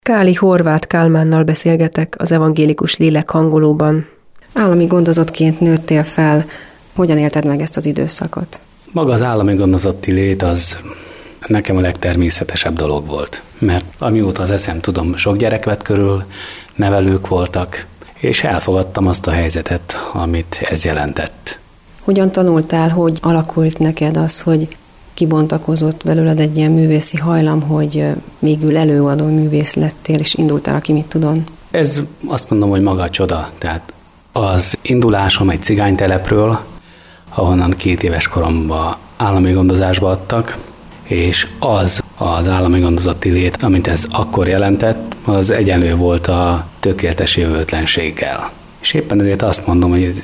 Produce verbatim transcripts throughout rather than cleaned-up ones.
Káli Horváth Kálmánnal beszélgetek az Evangélikus Lélek hangolóban. Állami gondozottként nőttél fel. Hogyan élted meg ezt az időszakot? Maga az állami gondozotti lét az nekem a legtermészetesebb dolog volt. Mert amióta az eszem tudom, sok gyerek vett körül, nevelők voltak, és elfogadtam azt a helyzetet, amit ez jelentett. Hogyan tanultál, hogy alakult neked az, hogy kibontakozott belőled egy ilyen művészi hajlam, hogy végül előadó művész lettél, és indultál a Ki mit tudon? Ez azt mondom, hogy maga a csoda. Tehát az indulásom egy cigánytelepről, ahonnan két éves koromban állami gondozásba adtak, és az az állami gondozotti lét, amit ez akkor jelentett, az egyenlő volt a tökéletes jövőtlenséggel. És éppen ezért azt mondom, hogy az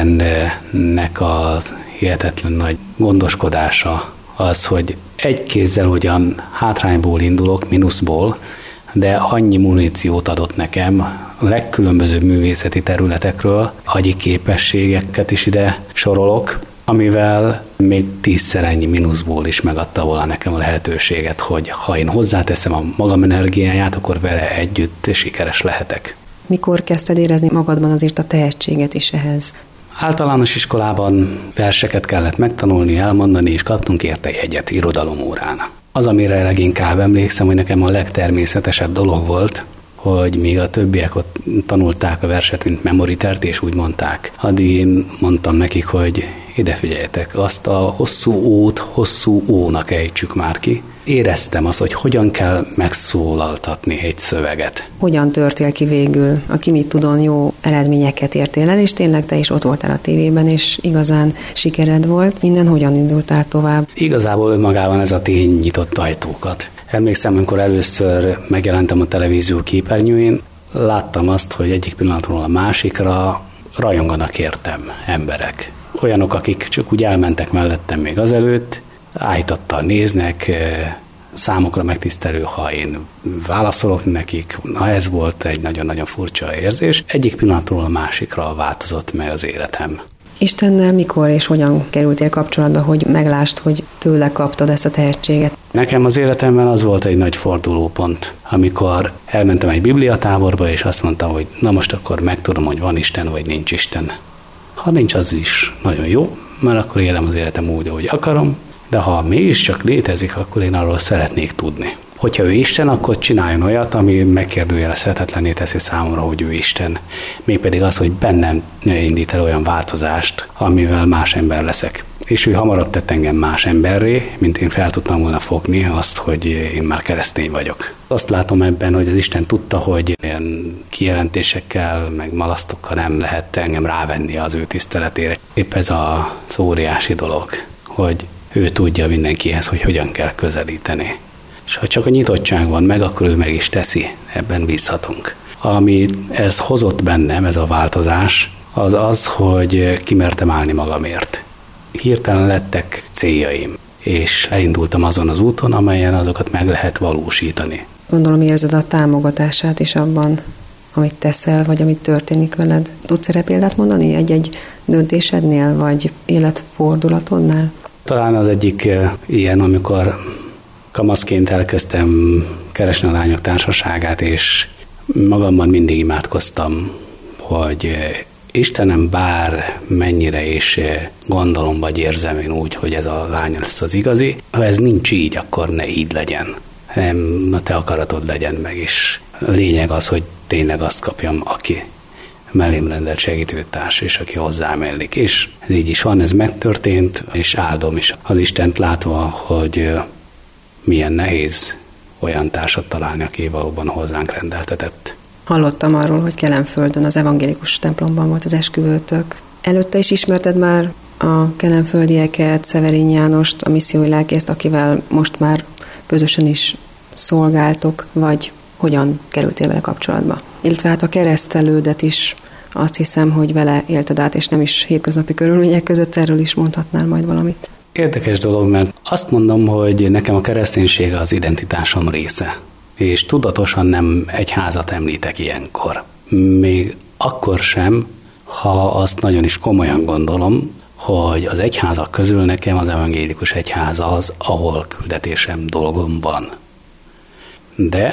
Istennek a hihetetlen nagy gondoskodása az, hogy egy kézzel ugyan hátrányból indulok, mínuszból, de annyi muníciót adott nekem a legkülönbözőbb művészeti területekről, agyi képességeket is ide sorolok, amivel még tízszer ennyi mínuszból is megadta volna nekem a lehetőséget, hogy ha én hozzáteszem a magam energiáját, akkor vele együtt sikeres lehetek. Mikor kezdted érezni magadban azért a tehetséget is ehhez? Általános iskolában verseket kellett megtanulni, elmondani, és kaptunk érte jegyet irodalomórán. Az, amire leginkább emlékszem, hogy nekem a legtermészetesebb dolog volt, hogy még a többiek ott tanulták a verset, mint memoritert, és úgy mondták. Addig én mondtam nekik, hogy ide figyeljetek, azt a hosszú ót hosszú ónak ejtsük már ki. Éreztem azt, hogy hogyan kell megszólaltatni egy szöveget. Hogyan törtél ki végül? A Ki mit tudon jó eredményeket értél el, és tényleg te is ott voltál a tévében, és igazán sikered volt. Innen hogyan indultál tovább? Igazából önmagában ez a tény nyitott ajtókat. Emlékszem, amikor először megjelentem a televízió képernyőjén, láttam azt, hogy egyik pillanatról a másikra rajonganak értem emberek. Olyanok, akik csak úgy elmentek mellettem még azelőtt, ájtattal néznek, számukra megtisztelő, ha én válaszolok nekik. Na, ez volt egy nagyon-nagyon furcsa érzés. Egyik pillanatról a másikra változott meg az életem. Istennel mikor és hogyan kerültél kapcsolatba, hogy meglásd, hogy tőle kaptad ezt a tehetséget? Nekem az életemben az volt egy nagy fordulópont, amikor elmentem egy bibliatáborba, és azt mondtam, hogy na most akkor megtudom, hogy van Isten, vagy nincs Isten. Ha nincs, az is nagyon jó, mert akkor élem az életem úgy, ahogy akarom, de ha mégiscsak létezik, akkor én arról szeretnék tudni. Hogyha ő Isten, akkor csináljon olyat, ami megkérdőjelezhetetlenné teszi számomra, hogy ő Isten. Mégpedig az, hogy bennem indít el olyan változást, amivel más ember leszek. És ő hamarabb tett engem más emberré, mint én fel tudtam volna fogni azt, hogy én már keresztény vagyok. Azt látom ebben, hogy az Isten tudta, hogy ilyen kijelentésekkel, meg malasztokkal nem lehet engem rávenni az ő tiszteletére. Épp ez az óriási dolog, hogy ő tudja mindenkihez, hogy hogyan kell közelíteni. És ha csak a nyitottság van meg, akkor ő meg is teszi, ebben bízhatunk. Ami ez hozott bennem, ez a változás, az az, hogy kimertem állni magamért. Hirtelen lettek céljaim, és elindultam azon az úton, amelyen azokat meg lehet valósítani. Gondolom érzed a támogatását is abban, amit teszel, vagy amit történik veled. Tudsz erre példát mondani egy-egy döntésednél, vagy életfordulatodnál? Talán az egyik ilyen, amikor kamaszként elkezdtem keresni a lányok társaságát, és magamban mindig imádkoztam, hogy Istenem, bár mennyire is gondolom, vagy érzem én úgy, hogy ez a lány lesz az igazi, ha ez nincs így, akkor ne így legyen. Nem, a te akaratod legyen meg, és a lényeg az, hogy tényleg azt kapjam, aki mellém rendelt segítőtárs, és aki hozzám illik. És ez így is van, ez megtörtént, és áldom is az Istent látva, hogy milyen nehéz olyan társat találni, aki valóban hozzánk rendeltetett. Hallottam arról, hogy Kelenföldön az evangélikus templomban volt az esküvőtök. Előtte is ismerted már a kelenföldieket, Szeverén Jánost, a missziói lelkészt, akivel most már közösen is szolgáltok, vagy hogyan kerültél vele kapcsolatba? Illetve hát a keresztelődet is azt hiszem, hogy vele élted át, és nem is hétköznapi körülmények között, erről is mondhatnál majd valamit. Érdekes dolog, mert azt mondom, hogy nekem a kereszténység az identitásom része, és tudatosan nem egyházat említek ilyenkor. Még akkor sem, ha azt nagyon is komolyan gondolom, hogy az egyházak közül nekem az evangélikus egyház az, ahol küldetésem, dolgom van. De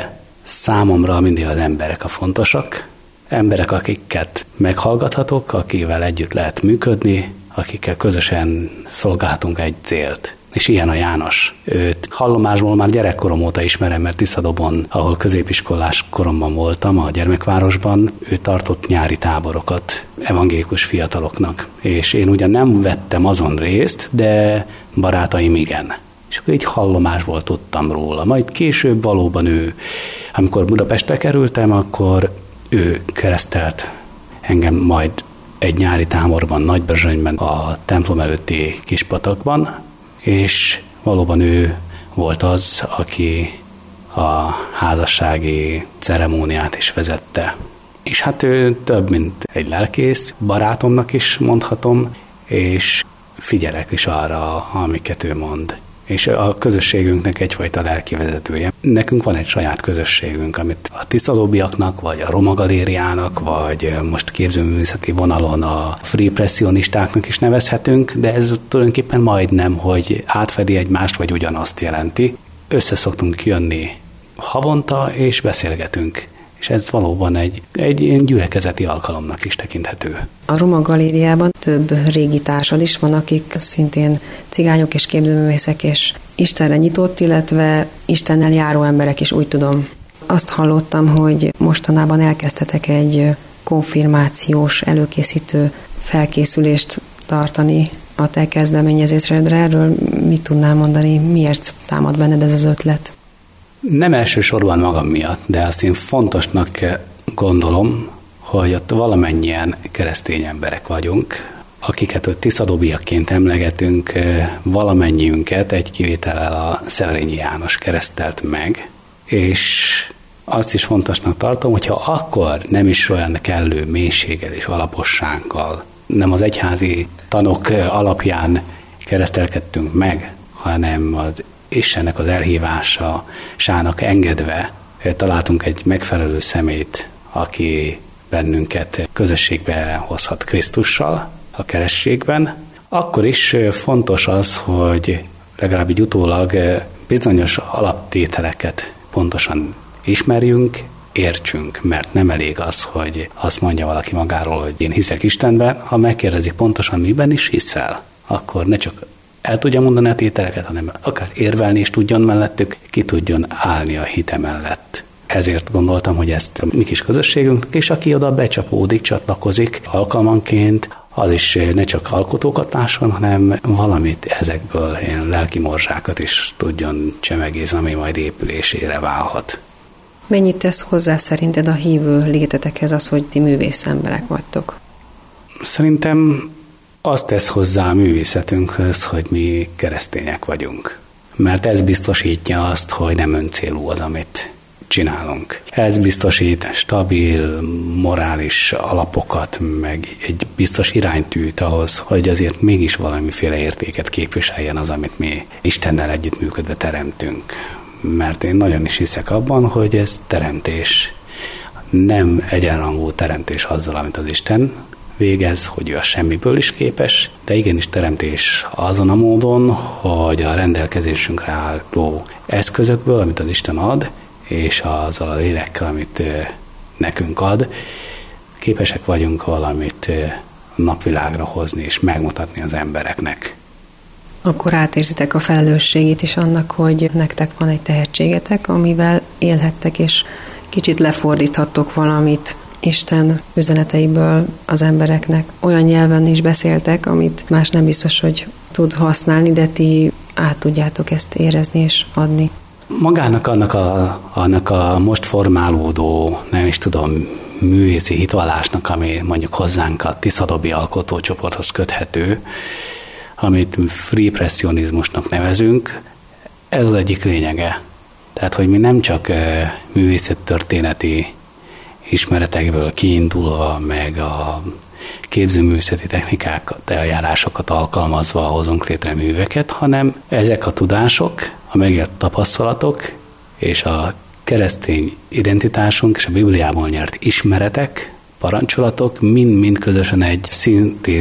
Számomra mindig az emberek a fontosak. Emberek, akiket meghallgathatok, akivel együtt lehet működni, akikkel közösen szolgálhatunk egy célt. És ilyen a János. Őt hallomásból már gyerekkorom óta ismerem, mert Tiszadobon, ahol középiskolás koromban voltam, a gyermekvárosban, ő tartott nyári táborokat evangélikus fiataloknak. És én ugyan nem vettem azon részt, de barátaim igen. És akkor így hallomásból tudtam róla. Majd később valóban ő, amikor Budapestre kerültem, akkor ő keresztelt engem majd egy nyári táborban, Nagyberzsönyben, a templom előtti Kispatakban, és valóban ő volt az, aki a házassági ceremóniát is vezette. És hát ő több, mint egy lelkész, barátomnak is mondhatom, és figyelek is arra, amiket ő mond. És a közösségünknek egyfajta lelkivezetője. Nekünk van egy saját közösségünk, amit a tiszadóbiaknak, vagy a Roma Galériának, vagy most képzőművészeti vonalon a freepressionistáknak is nevezhetünk, de ez tulajdonképpen majdnem, hogy átfedi egymást, vagy ugyanazt jelenti. Össze szoktunk jönni havonta, és beszélgetünk. És ez valóban egy, egy ilyen gyülekezeti alkalomnak is tekinthető. A Roma Galériában több régi társad is van, akik szintén cigányok és képzőművészek, és Istenre nyitott, illetve Istennel járó emberek is, úgy tudom. Azt hallottam, hogy mostanában elkezdtetek egy konfirmációs, előkészítő felkészülést tartani a te kezdeményezésedre. Erről mit tudnál mondani? Miért támad benned ez az ötlet? Nem elsősorban magam miatt, de azt én fontosnak gondolom, hogy ott valamennyien keresztény emberek vagyunk, akiket ott tiszadóbiakként emlegetünk, valamennyiünket egy kivétellel a Szeverényi János keresztelt meg, és azt is fontosnak tartom, hogyha akkor nem is olyan kellő mélységgel és alapossággal, nem az egyházi tanok alapján keresztelkedtünk meg, hanem az Istennek az elhívásának engedve találtunk egy megfelelő szemét, aki bennünket közösségbe hozhat Krisztussal a kerességben, akkor is fontos az, hogy legalább így utólag bizonyos alaptételeket pontosan ismerjünk, értsünk, mert nem elég az, hogy azt mondja valaki magáról, hogy én hiszek Istenben, ha megkérdezik pontosan miben is hiszel, akkor ne csak el tudja mondani a tételeket, hanem akár érvelni is tudjon mellettük, ki tudjon állni a hite mellett. Ezért gondoltam, hogy ezt a mi kis közösségünk, és aki oda becsapódik, csatlakozik alkalmanként, az is ne csak alkotókat lásson, hanem valamit ezekből ilyen lelki morzsákat is tudjon csemegézni, ami majd épülésére válhat. Mennyit tesz hozzá szerinted a hívő létetekhez az, hogy ti művész emberek vagytok? Szerintem azt tesz hozzá a művészetünkhöz, hogy mi keresztények vagyunk. Mert ez biztosítja azt, hogy nem öncélú az, amit csinálunk. Ez biztosít stabil, morális alapokat, meg egy biztos iránytűt ahhoz, hogy azért mégis valamiféle értéket képviseljen az, amit mi Istennel együttműködve teremtünk. Mert én nagyon is hiszek abban, hogy ez teremtés. Nem egyenrangú teremtés azzal, amit az Isten végez, hogy ő a semmiből is képes, de igenis teremtés azon a módon, hogy a rendelkezésünkre álló eszközökből, amit az Isten ad, és azzal a lélekkel, amit nekünk ad, képesek vagyunk valamit napvilágra hozni és megmutatni az embereknek. Akkor átérzitek a felelősségét is annak, hogy nektek van egy tehetségetek, amivel élhettek, és kicsit lefordíthattok valamit Isten üzeneteiből az embereknek. Olyan nyelven is beszéltek, amit más nem biztos, hogy tud használni, de ti át tudjátok ezt érezni és adni. Magának annak a, annak a most formálódó, nem is tudom, művészi hitvallásnak, ami mondjuk hozzánk a tiszadobi alkotócsoporthoz köthető, amit freepressionizmusnak nevezünk, ez az egyik lényege. Tehát, hogy mi nem csak művészettörténeti ismeretekből kiindulva, meg a képzőművészeti technikákat, eljárásokat alkalmazva hozunk létre műveket, hanem ezek a tudások, a megélt tapasztalatok és a keresztény identitásunk és a Bibliából nyert ismeretek, parancsolatok mind-mind közösen egy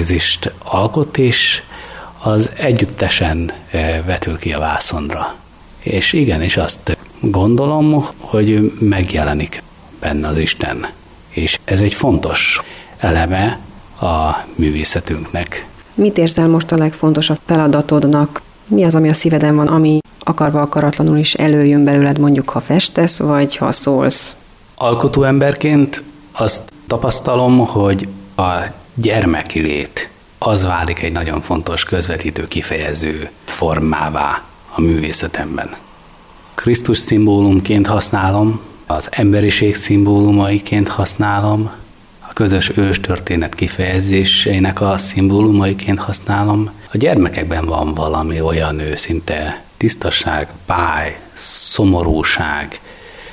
szintézist alkot, és az együttesen vetül ki a vászonra. És igenis azt gondolom, hogy megjelenik benne az Isten. És ez egy fontos eleme a művészetünknek. Mit érzel most a legfontosabb feladatodnak? Mi az, ami a szíveden van, ami akarva akaratlanul is előjön belőled, mondjuk, ha festesz, vagy ha szólsz? Alkotó emberként azt tapasztalom, hogy a gyermeki lét az válik egy nagyon fontos közvetítő, kifejező formává a művészetemben. Krisztus szimbólumként használom, az emberiség szimbólumaiként használom, a közös őstörténet kifejezésének a szimbólumaiként használom. A gyermekekben van valami olyan őszinte tisztaság, báj, szomorúság,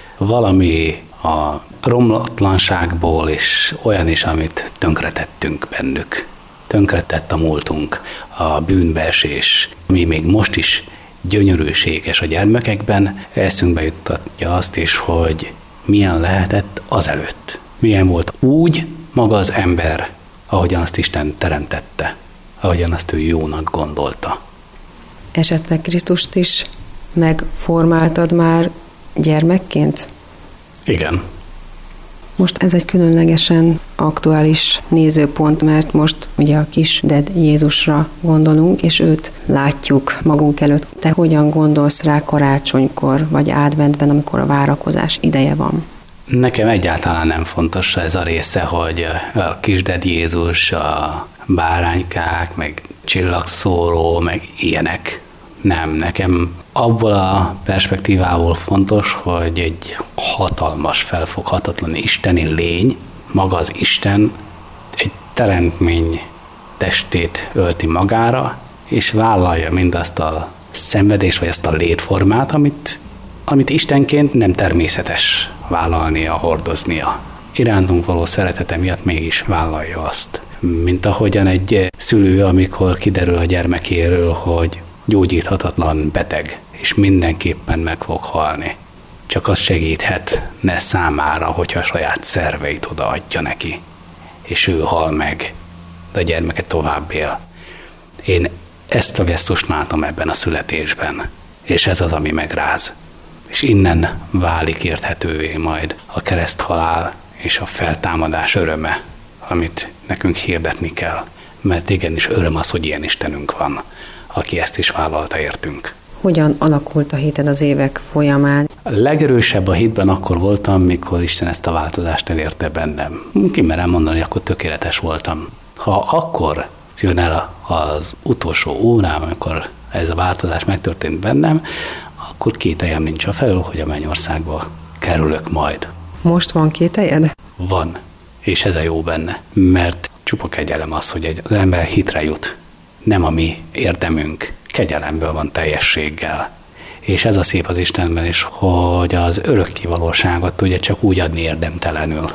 valami a romlatlanságból, és olyan is, amit tönkretettünk bennük. Tönkretett a múltunk, a bűnbeesés, ami még most is gyönyörűséges a gyermekekben, eszünkbe juttatja azt is, hogy milyen lehetett azelőtt. Milyen volt úgy maga az ember, ahogyan azt Isten teremtette, ahogyan azt ő jónak gondolta. Esetleg Krisztust is megformáltad már gyermekként? Igen. Most ez egy különlegesen aktuális nézőpont, mert most ugye a kis Ded Jézusra gondolunk, és őt látjuk magunk előtt. Te hogyan gondolsz rá karácsonykor, vagy adventben, amikor a várakozás ideje van? Nekem egyáltalán nem fontos ez a része, hogy a kis Ded Jézus, a báránykák, meg csillagszóró, meg ilyenek. Nem, nekem abból a perspektívából fontos, hogy egy hatalmas, felfoghatatlan isteni lény, maga az Isten egy teremtmény testét ölti magára, és vállalja mindazt a szenvedést, vagy ezt a létformát, amit, amit Istenként nem természetes vállalnia, hordoznia. Irántunk való szeretete miatt mégis vállalja azt. Mint ahogyan egy szülő, amikor kiderül a gyermekéről, hogy gyógyíthatatlan beteg, és mindenképpen meg fog halni. Csak az segíthetne számára, hogyha a saját szerveit odaadja neki, és ő hal meg, de a gyermeke tovább él. Én ezt a gesztust látom ebben a születésben, és ez az, ami megráz. És innen válik érthetővé majd a kereszthalál és a feltámadás öröme, amit nekünk hirdetni kell, mert igenis öröm az, hogy ilyen Istenünk van, aki ezt is vállalta értünk. Hogyan alakult a hited az évek folyamán? A legerősebb a hitben akkor voltam, mikor Isten ezt a változást elérte bennem. Kimerem mondani, hogy akkor tökéletes voltam. Ha akkor jön el az utolsó órám, amikor ez a változás megtörtént bennem, akkor kételjem nincs a felül, hogy a mennyországba kerülök majd. Most van kételjed? Van, és ez a jó benne, mert csupa kegyelem az, hogy az ember hitre jut. Nem a mi érdemünk, kegyelemből van teljességgel. És ez a szép az Istenben is, hogy az örökké valóságot tudja csak úgy adni érdemtelenül.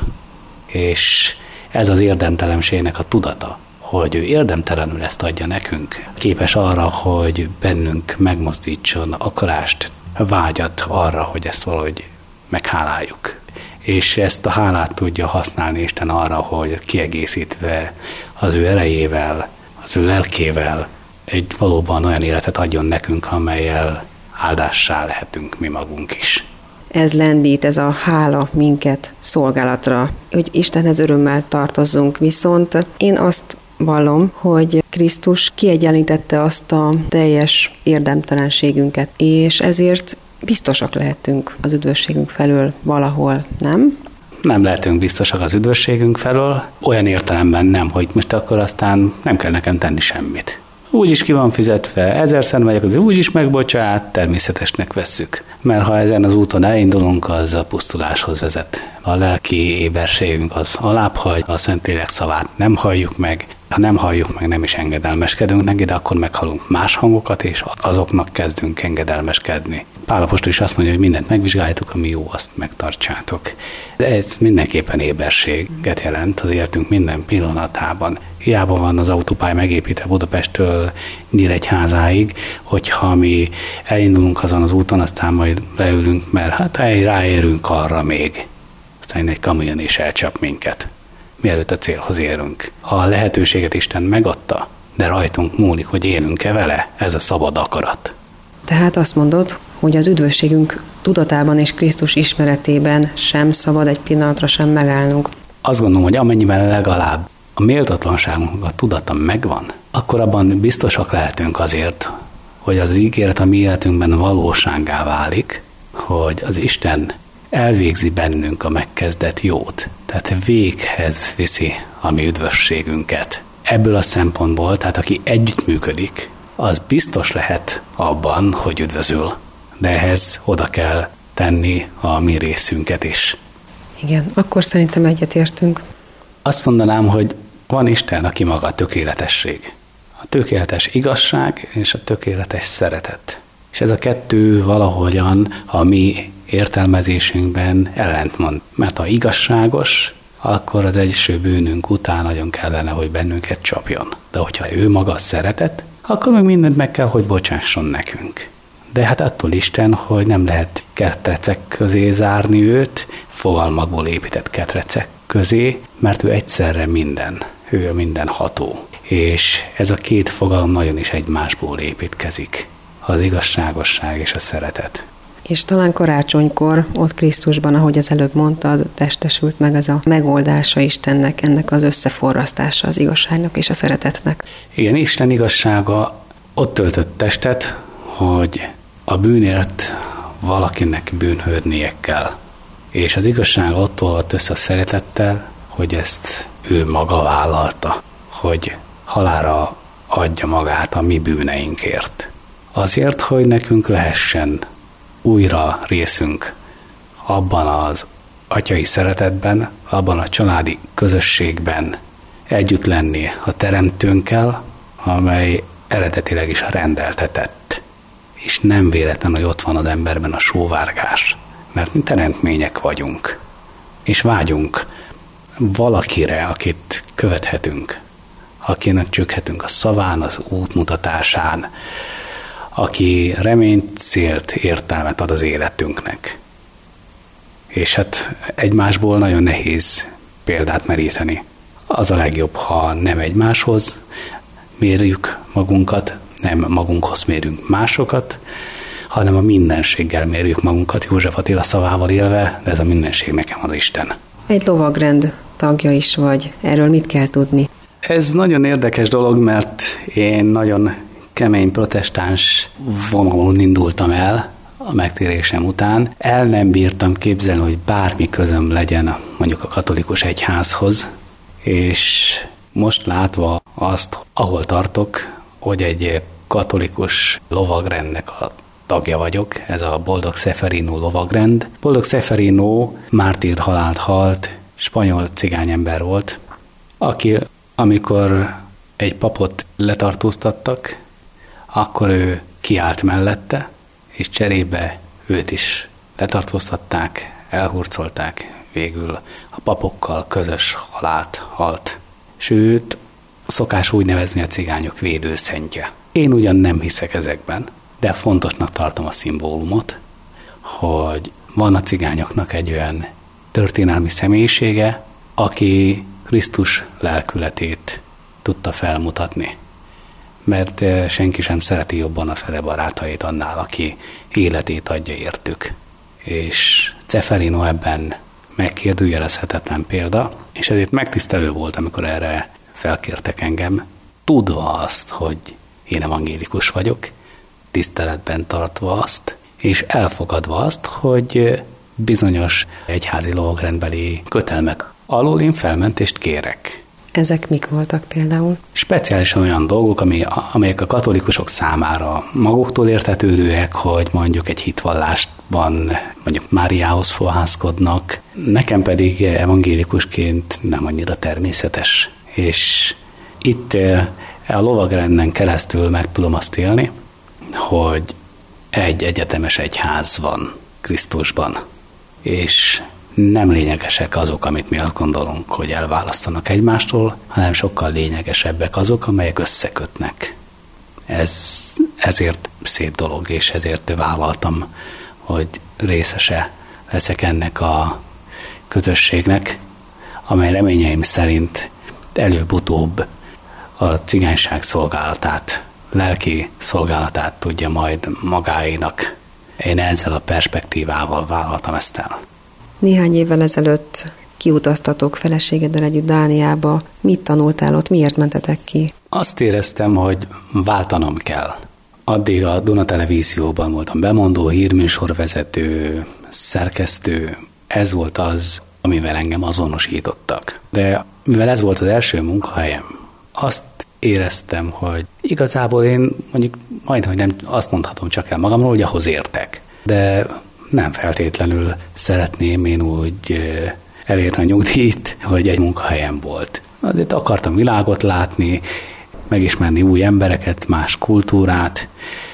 És ez az érdemtelenségnek a tudata, hogy ő érdemtelenül ezt adja nekünk. Képes arra, hogy bennünk megmozdítson akarást, vágyat arra, hogy ezt valahogy megháláljuk. És ezt a hálát tudja használni Isten arra, hogy kiegészítve az ő erejével, az ő lelkével egy valóban olyan életet adjon nekünk, amellyel áldássá lehetünk mi magunk is. Ez lendít, ez a hála minket szolgálatra, hogy Istenhez örömmel tartozzunk, viszont én azt vallom, hogy Krisztus kiegyenlítette azt a teljes érdemtelenségünket, és ezért biztosak lehetünk az üdvösségünk felől valahol, nem? Nem lehetünk biztosak az üdvösségünk felől, olyan értelemben nem, hogy most akkor aztán nem kell nekem tenni semmit. Úgyis ki van fizetve, ezerszer megyek, az úgyis megbocsát, természetesnek vesszük. Mert ha ezen az úton elindulunk, az a pusztuláshoz vezet. A lelki éberségünk az alábbhagy, a Szentlélek szavát nem halljuk meg. Ha nem halljuk meg, nem is engedelmeskedünk neki, de akkor meghalunk más hangokat, és azoknak kezdünk engedelmeskedni. Pál apostol is azt mondja, hogy mindent megvizsgáljátok, ami jó, azt megtartsátok. De ez mindenképpen éberséget jelent az életünk minden pillanatában. Hiába van az autópálya megépítve Budapesttől Nyíregyházáig, hogyha mi elindulunk azon az úton, aztán majd leülünk, mert hát ráérünk arra még. Aztán egy kamion is elcsap minket, mielőtt a célhoz érünk. A lehetőséget Isten megadta, de rajtunk múlik, hogy élünk-e vele, ez a szabad akarat. Tehát azt mondod, hogy az üdvösségünk tudatában és Krisztus ismeretében sem szabad egy pillanatra sem megállnunk. Azt gondolom, hogy amennyiben legalább a méltatlanságunk a tudata megvan, akkor abban biztosak lehetünk azért, hogy az ígéret a mi életünkben valósággá válik, hogy az Isten elvégzi bennünk a megkezdett jót, tehát véghez viszi a mi üdvösségünket. Ebből a szempontból, tehát aki együttműködik, az biztos lehet abban, hogy üdvözül, de ehhez oda kell tenni a mi részünket is. Igen, akkor szerintem egyetértünk. Azt mondanám, hogy van Isten, aki maga a tökéletesség. A tökéletes igazság és a tökéletes szeretet. És ez a kettő valahogyan a mi értelmezésünkben ellentmond. Mert ha igazságos, akkor az első bűnünk után nagyon kellene, hogy bennünket csapjon. De hogyha ő maga szeretet, akkor meg mindent meg kell, hogy bocsásson nekünk. De hát attól Isten, hogy nem lehet ketrecek közé zárni őt, fogalmakból épített ketrecek közé, mert ő egyszerre minden. Ő a mindenható. És ez a két fogalom nagyon is egymásból építkezik. Az igazságosság és a szeretet. És talán karácsonykor ott Krisztusban, ahogy az előbb mondtad, testesült meg az a megoldása Istennek, ennek az összeforrasztása az igazságnak és a szeretetnek. Igen, Isten igazsága ott töltött testet, hogy a bűnért valakinek bűnhődnie kell. És az igazság ott volt össze a szeretettel, hogy ezt ő maga vállalta, hogy halálra adja magát a mi bűneinkért. Azért, hogy nekünk lehessen újra részünk abban az atyai szeretetben, abban a családi közösségben együtt lenni a teremtőnkkel, amely eredetileg is rendeltetett. És nem véletlen, hogy ott van az emberben a sóvárgás, mert mi teremtmények vagyunk, és vágyunk valakire, akit követhetünk, akinek csökkhetünk a szaván, az útmutatásán, aki reményt, célt, értelmet ad az életünknek. És hát egymásból nagyon nehéz példát meríteni. Az a legjobb, ha nem egymáshoz mérjük magunkat, nem magunkhoz mérünk másokat, hanem a mindenséggel mérjük magunkat, József Attila szavával élve, de ez a mindenség nekem az Isten. Egy lovagrend tagja is vagy. Erről mit kell tudni? Ez nagyon érdekes dolog, mert én nagyon kemény protestáns vonalon indultam el a megtérésem után. El nem bírtam képzelni, hogy bármi közöm legyen mondjuk a katolikus egyházhoz, és most látva azt, ahol tartok, hogy egy katolikus lovagrendnek a tagja vagyok, ez a Boldog Seferino lovagrend. Boldog Seferino mártír halált halt, spanyol cigányember volt, aki amikor egy papot letartóztattak, akkor ő kiállt mellette, és cserébe őt is letartóztatták, elhurcolták, végül a papokkal közös halált halt. Sőt, szokás úgy nevezni a cigányok védőszentje. Én ugyan nem hiszek ezekben, de fontosnak tartom a szimbólumot, hogy van a cigányoknak egy olyan történelmi személyisége, aki Krisztus lelkületét tudta felmutatni. Mert senki sem szereti jobban a fele barátait annál, aki életét adja értük. És Ceferino ebben megkérdőjelezhetetlen példa, és ezért megtisztelő volt, amikor erre felkértek engem, tudva azt, hogy én evangélikus vagyok, tiszteletben tartva azt, és elfogadva azt, hogy bizonyos egyházi lovagrendbeli kötelmek alól én felmentést kérek. Ezek mik voltak például? Speciálisan olyan dolgok, ami, amelyek a katolikusok számára maguktól értetődőek, hogy mondjuk egy hitvallásban mondjuk Máriához fohászkodnak, nekem pedig evangélikusként nem annyira természetes. És itt a lovagrenden keresztül meg tudom azt élni, hogy egy egyetemes egyház van Krisztusban, és nem lényegesek azok, amit mi azt gondolunk, hogy elválasztanak egymástól, hanem sokkal lényegesebbek azok, amelyek összekötnek. Ez ezért szép dolog, és ezért vállaltam, hogy részese leszek ennek a közösségnek, amely reményeim szerint előbb-utóbb a cigányság szolgálatát, lelki szolgálatát tudja majd magáénak Én ezzel a perspektívával vállaltam ezt el. Néhány évvel ezelőtt kiutaztatok feleségeddel együtt Dániába. Mit tanultál ott, miért mentetek ki? Azt éreztem, hogy váltanom kell. Addig a Duna Televízióban voltam bemondó, hírműsorvezető, szerkesztő. Ez volt az, amivel engem azonosítottak. De mivel ez volt az első munkahelyem, azt éreztem, hogy igazából én mondjuk majdnem, hogy nem azt mondhatom csak el magamról, hogy ahhoz értek. De nem feltétlenül szeretném én úgy elérni a nyugdíjt, hogy egy munkahelyem volt. Azért akartam világot látni, megismerni új embereket, más kultúrát,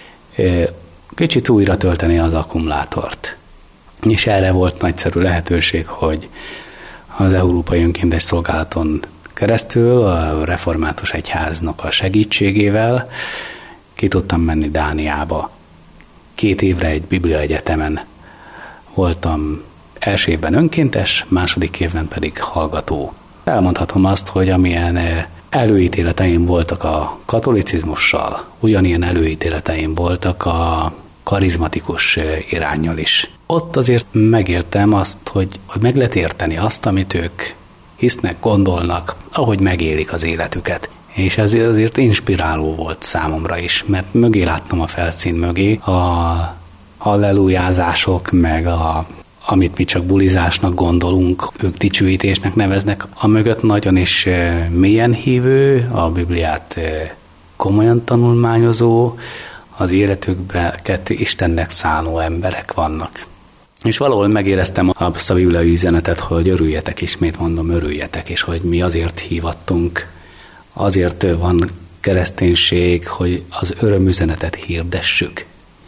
kicsit újra tölteni az akkumulátort. És erre volt nagyszerű lehetőség, hogy az Európai Önkéntes Szolgálaton keresztül a Református Egyháznak a segítségével ki tudtam menni Dániába. Két évre egy bibliaegyetemen voltam, első évben önkéntes, második évben pedig hallgató. Elmondhatom azt, hogy amilyen előítéleteim voltak a katolicizmussal, ugyanilyen előítéleteim voltak a karizmatikus iránnyal is. Ott azért megértem azt, hogy, hogy meg lehet érteni azt, amit ők hisznek, gondolnak, ahogy megélik az életüket. És ez azért inspiráló volt számomra is, mert mögé láttam a felszín mögé a hallelujázások, meg a, amit mi csak bulizásnak gondolunk, ők dicsőítésnek neveznek, a mögött nagyon is mélyen hívő, a Bibliát komolyan tanulmányozó, az életükben Istennek szánó emberek vannak. És valahol megéreztem azt a bibliai üzenetet, hogy örüljetek, ismét mondom, örüljetek, és hogy mi azért hívattunk, azért van kereszténység, hogy az örömüzenetet hirdessük.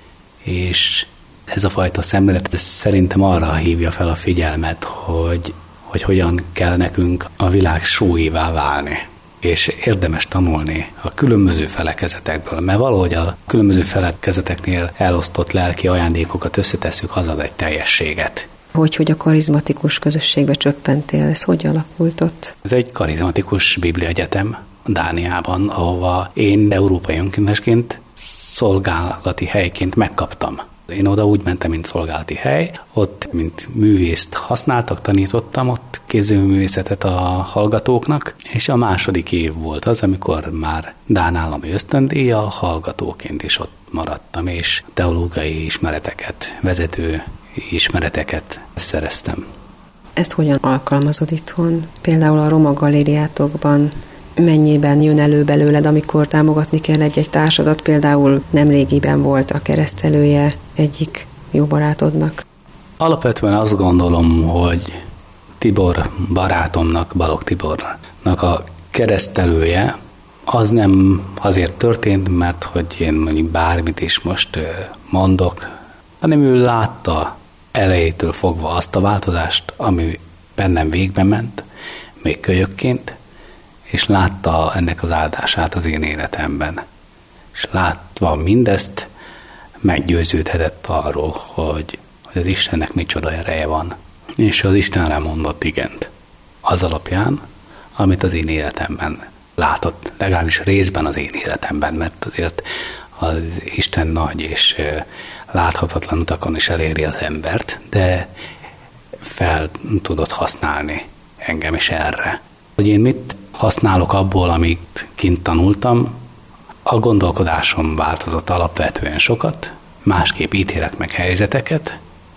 És ez a fajta szemlélet szerintem arra hívja fel a figyelmet, hogy, hogy hogyan kell nekünk a világ sóivá válni. És érdemes tanulni a különböző felekezetekből, mert valahogy a különböző felekezeteknél elosztott lelki ajándékokat összetesszük, az ad egy teljességet. Hogy, hogy a karizmatikus közösségbe csöppentél, ez hogy alakult ott? Ez egy karizmatikus bibliaegyetem Dániában, ahova én európai önkéntesként szolgálati helyként megkaptam. Én oda úgy mentem, mint szolgálati hely, ott mint művészt használtak, tanítottam ott képzőművészetet a hallgatóknak, és a második év volt az, amikor már dán állami ösztöndíjjal hallgatóként is ott maradtam, és teológiai ismereteket, vezető ismereteket szereztem. Ezt hogyan alkalmazod itthon? Például a Roma galériátokban mennyiben jön elő belőled, amikor támogatni kell egy-egy társadat? Például nemrégiben volt a keresztelője egyik jó barátodnak. Alapvetően azt gondolom, hogy Tibor barátomnak, Balogh Tibornak a keresztelője az nem azért történt, mert hogy én mondjuk bármit is most mondok, hanem ő látta elejétől fogva azt a változást, ami bennem végbe ment, még kölyökként, és látta ennek az áldását az én életemben. És látva mindezt, meggyőződhetett arról, hogy, hogy az Istennek micsoda ereje van. És az Istenre mondott igent. Az alapján, amit az én életemben látott, legalábbis részben az én életemben, mert azért az Isten nagy és láthatatlan utakon is eléri az embert, de fel tudott használni engem is erre. Hogy én mit használok abból, amit kint tanultam, a gondolkodásom változott alapvetően sokat, másképp ítélek meg helyzeteket,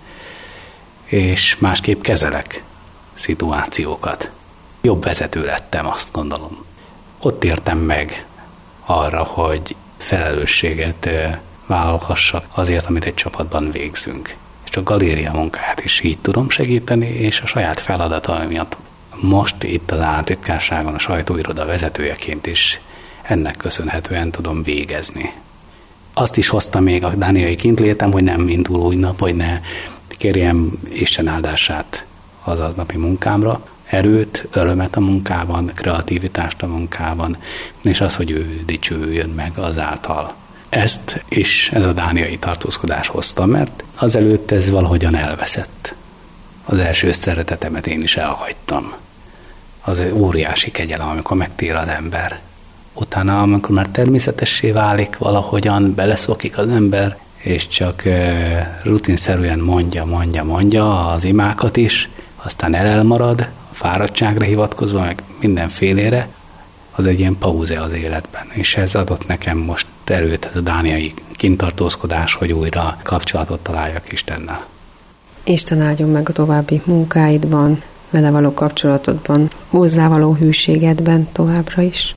és másképp kezelek szituációkat. Jobb vezető lettem, azt gondolom. Ott értem meg arra, hogy felelősséget vállalhassak azért, amit egy csapatban végzünk. És a galéria munkáját is így tudom segíteni, és a saját feladata miatt most itt az államtitkárságon a sajtóiroda vezetőjeként is ennek köszönhetően tudom végezni. Azt is hozta még a dániai kintlétem, hogy nem indul új nap, hogy ne kérjem Isten áldását az aznapi munkámra, erőt, örömet a munkában, kreativitást a munkában, és az, hogy ő dicsőjön meg azáltal. Ezt is ez a dániai tartózkodás hozta, mert azelőtt ez valahogyan elveszett. Az első szeretetemet én is elhagytam. Az egy óriási kegyelem, amikor megtér az ember. Utána, amikor már természetessé válik, valahogyan beleszokik az ember, és csak rutinszerűen mondja, mondja, mondja az imákat is, aztán elmarad, a fáradtságra hivatkozva, meg mindenfélére, az egy ilyen pauze az életben. És ez adott nekem most erőt, ez a dániai kintartózkodás, hogy újra kapcsolatot találjak Istennel. Isten áldjon meg a további munkáidban, vele való kapcsolatodban, hozzávaló hűségedben továbbra is.